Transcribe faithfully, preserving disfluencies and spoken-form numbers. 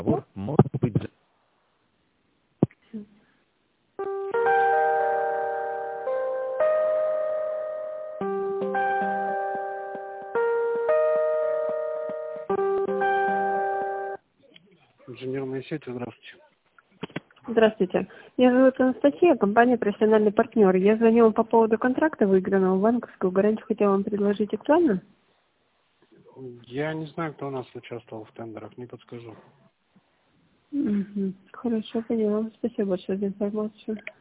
разговор может быть... Инженерные сети, здравствуйте. Здравствуйте. Меня зовут Анастасия, компания «Профессиональный партнер». Я звонила по поводу контракта выигранного, банковскую гарантию хотела вам предложить. Актуально? Я не знаю, кто у нас участвовал в тендерах, не подскажу. Угу. Хорошо, поняла. Спасибо большое за информацию.